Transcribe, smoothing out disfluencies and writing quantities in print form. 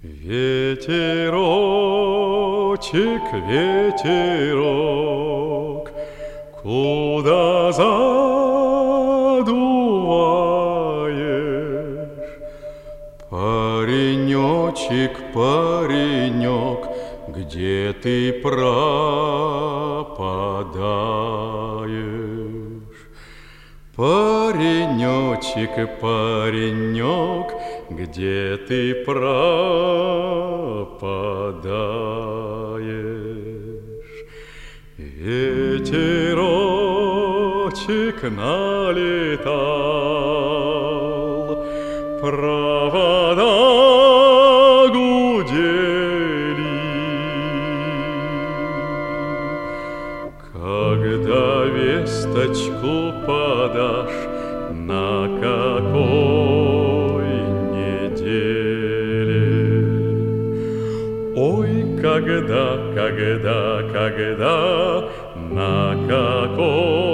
Ветерочек, ветерок, куда задуваешь? Паренечек, паренек, где ты пропадаешь? Паренечек, паренек, где ты пропадаешь? Ветерочек налетал, провода гудели. Когда весточку подашь, на какой неделе? Ой, когда, на какой